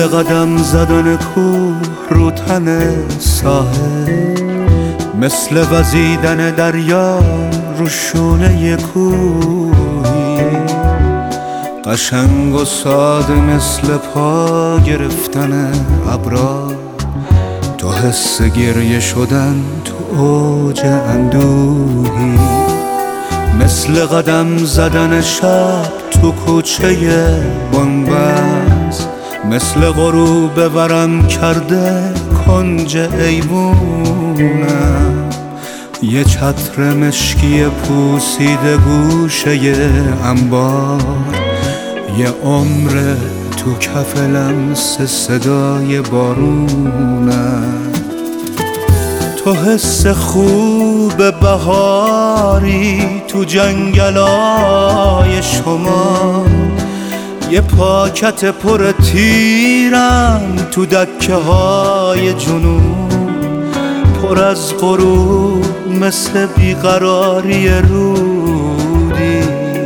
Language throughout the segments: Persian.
مثل قدم زدن کوه رو تن ساحل، مثل وزیدن دریا رو شونه کوهی، قشنگ و ساده مثل پا گرفتن ابرا، تو حس گریه شدن تو اوج اندوهی، مثل قدم زدن شب تو کوچه بنبست، مثل غروب ورم کرده کنج ایوونم، یه چتر مشکی پوسیده گوشه انبار، یه عمر تو کف لمس صدای بارونم، تو حس خوب بهاری تو جنگلای شما، یه پاکت پر تیرم تو دکه های جنوب، پر از غروب مثل بیقراری رودی،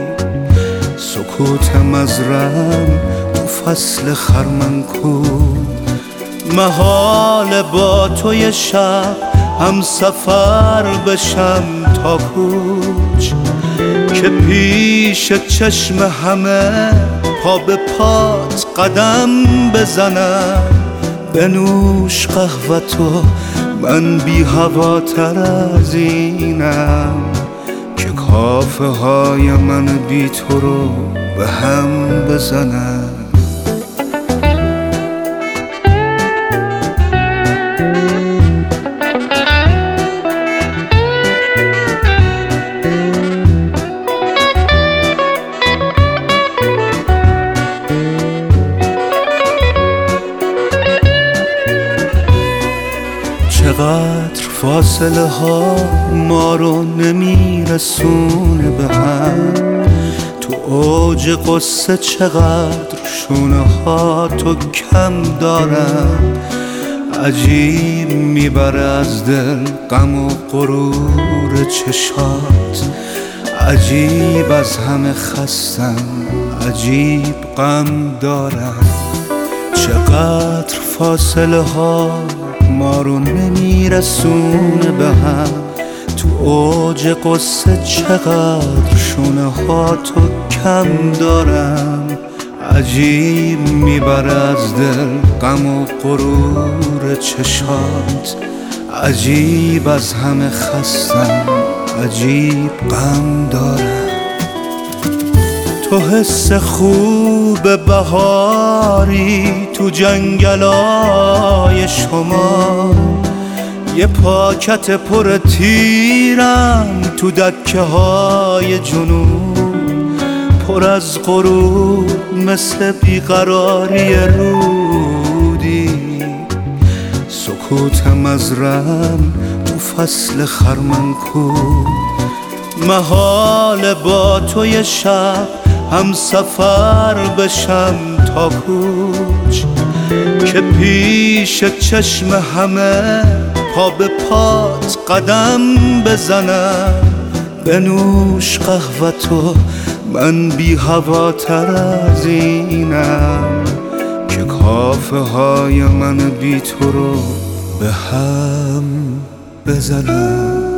سکوت مزرعم تو فصل خرمنکو، محال با توی شب هم سفر بشم تا کوچ، که پیش چشم همه پا به پات قدم بزنم، بنوش قهوتو من بی هواتر از اینم، که کافه های من بی تو رو به هم بزنم. چقدر فاصله ها ما رو نمیرسونه به هم، تو اوج قصه چقدر شونه ها تو کم دارم، عجیب میبره از دل غم و غرور چشات، عجیب از همه خستم، عجیب غم دارم، چقدر فاصله ها ما رو نمیرسونه به هم، تو اوج قصه چقدر شونه ها تو کم دارم، عجیب میبره از دل غم و غرور چشات، عجیب از همه خستم، عجیب غم دارم، تو حس خوب بهاری تو جنگلای شما، یه پاکت پر تیرم تو دکه های جنوب، پر از غروب مثل بیقراری رودی، سکوت مزرعم تو فصل خرمنکو، محال با توی شب هم سفر بشم تا کوچ، که پیش چشم همه پا به پات قدم بزنم، بنوش قهوتو من بی هواتر از اینم، که کافه های من بی تو رو به هم بزنم.